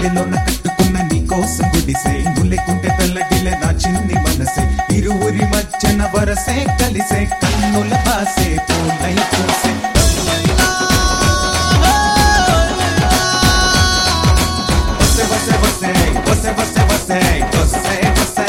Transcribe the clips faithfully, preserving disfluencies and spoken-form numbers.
గుండెలోన కట్టుకున్న నీ కోసం గుడిసే నువ్వు లేకుంటే తెల్లగిలే నా చిన్ని మనసే ఇరువురి మధ్యన వరసే కలిసే కన్నుల పాసే పూలై పూసే వసే వసే వసే వసే వసే వసే వసే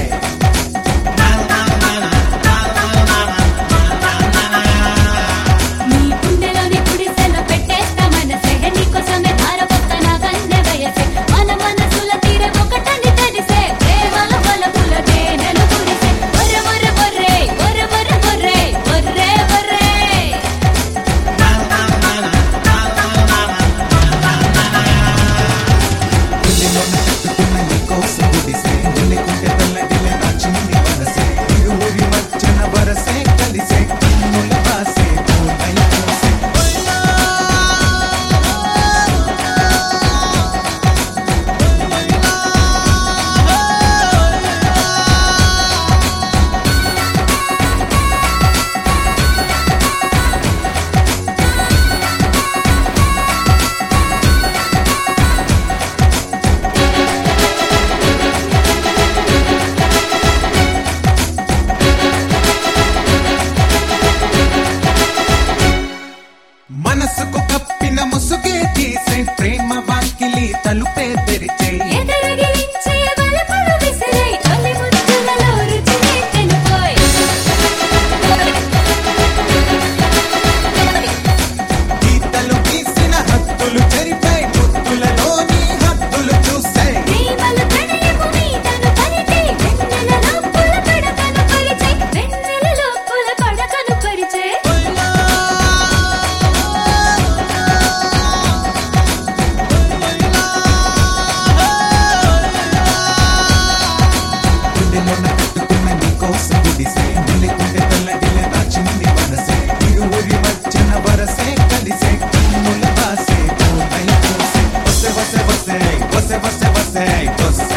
మనసుకు కప్పిన ముసుగే తీసే ప్రేమ వాకిలి తలుపే తెరిచే గీతలు గీసిన హద్దులు చెరిపై ముద్దులలోని హద్దులు చూసే కట్టుకున్న నీ కోసం గుడిసే నువ్వు లేకుంటే తెల్లగిలే నా చిన్ని మనసే ఇరువురి మధ్యన వరసే కలిసే కన్నుల పాసే పూలై పూసే వసే వసే వసే వసే వసే వసే